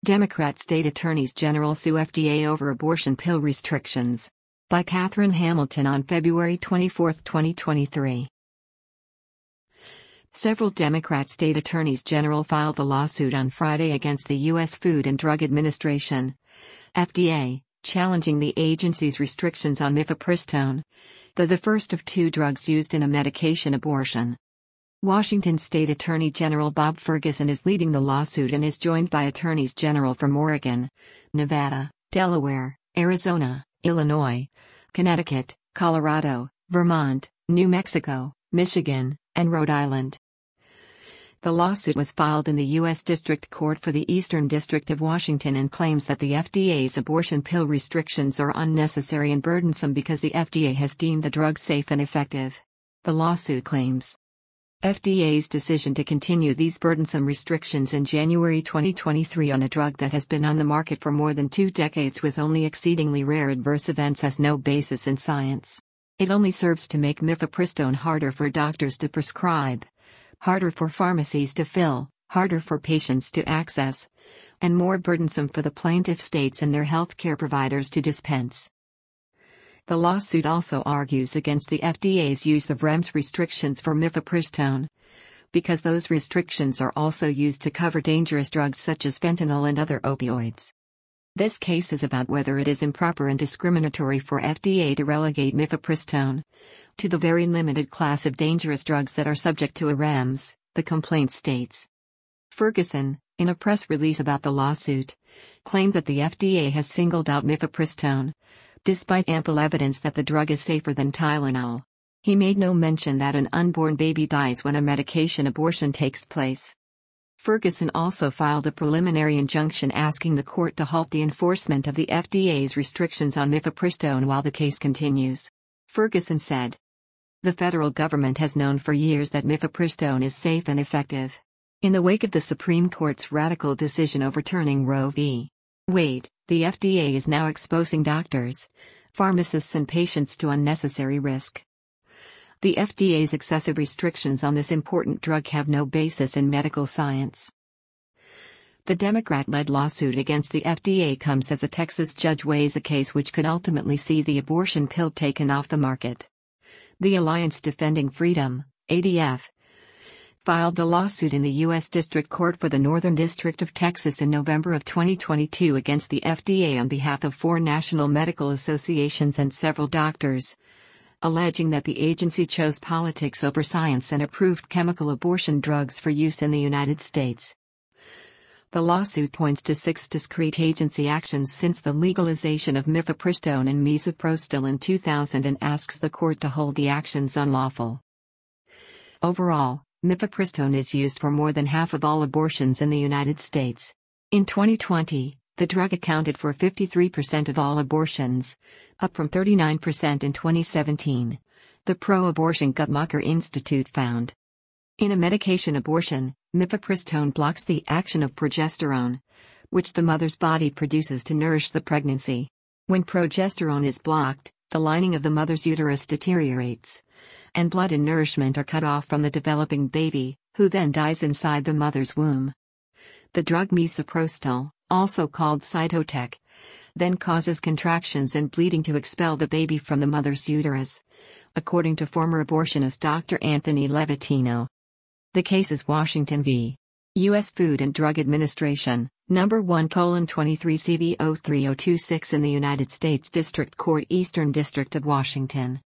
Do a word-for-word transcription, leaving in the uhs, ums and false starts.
Democrat State Attorneys General sue F D A over abortion pill restrictions. By Catherine Hamilton on February twenty-fourth, twenty twenty-three. Several Democrat state attorneys general filed a lawsuit on Friday against the U S Food and Drug Administration, F D A, challenging the agency's restrictions on mifepristone, the, the first of two drugs used in a medication abortion. Washington State Attorney General Bob Ferguson is leading the lawsuit and is joined by attorneys general from Oregon, Nevada, Delaware, Arizona, Illinois, Connecticut, Colorado, Vermont, New Mexico, Michigan, and Rhode Island. The lawsuit was filed in the U S District Court for the Eastern District of Washington and claims that the F D A's abortion pill restrictions are unnecessary and burdensome because the F D A has deemed the drug safe and effective. The lawsuit claims F D A's decision to continue these burdensome restrictions in January twenty twenty-three on a drug that has been on the market for more than two decades with only exceedingly rare adverse events has no basis in science. It only serves to make mifepristone harder for doctors to prescribe, harder for pharmacies to fill, harder for patients to access, and more burdensome for the plaintiff states and their healthcare providers to dispense. The lawsuit also argues against the F D A's use of R E M S restrictions for mifepristone, because those restrictions are also used to cover dangerous drugs such as fentanyl and other opioids. This case is about whether it is improper and discriminatory for F D A to relegate mifepristone to the very limited class of dangerous drugs that are subject to a R E M S, the complaint states. Ferguson, in a press release about the lawsuit, claimed that the F D A has singled out mifepristone, despite ample evidence that the drug is safer than Tylenol. He made no mention that an unborn baby dies when a medication abortion takes place. Ferguson also filed a preliminary injunction asking the court to halt the enforcement of the F D A's restrictions on mifepristone while the case continues. Ferguson said, "The federal government has known for years that mifepristone is safe and effective. In the wake of the Supreme Court's radical decision overturning Roe v. Wade, the F D A is now exposing doctors, pharmacists and patients to unnecessary risk. The F D A's excessive restrictions on this important drug have no basis in medical science." The Democrat-led lawsuit against the F D A comes as a Texas judge weighs a case which could ultimately see the abortion pill taken off the market. The Alliance Defending Freedom, A D F, filed the lawsuit in the U S District Court for the Northern District of Texas in November of twenty twenty-two against the F D A on behalf of four national medical associations and several doctors, alleging that the agency chose politics over science and approved chemical abortion drugs for use in the United States. The lawsuit points to six discrete agency actions since the legalization of mifepristone and misoprostol in two thousand and asks the court to hold the actions unlawful. Overall, mifepristone is used for more than half of all abortions in the United States. In twenty twenty, the drug accounted for fifty-three percent of all abortions, up from thirty-nine percent in twenty seventeen, the pro-abortion Guttmacher Institute found. In a medication abortion, mifepristone blocks the action of progesterone, which the mother's body produces to nourish the pregnancy. When progesterone is blocked, the lining of the mother's uterus deteriorates, and blood and nourishment are cut off from the developing baby, who then dies inside the mother's womb. The drug misoprostol, also called Cytotec, then causes contractions and bleeding to expel the baby from the mother's uterus, according to former abortionist Doctor Anthony Levatino. The case is Washington v. U S Food and Drug Administration, number one colon twenty-three C V zero three zero two six in the United States District Court, Eastern District of Washington.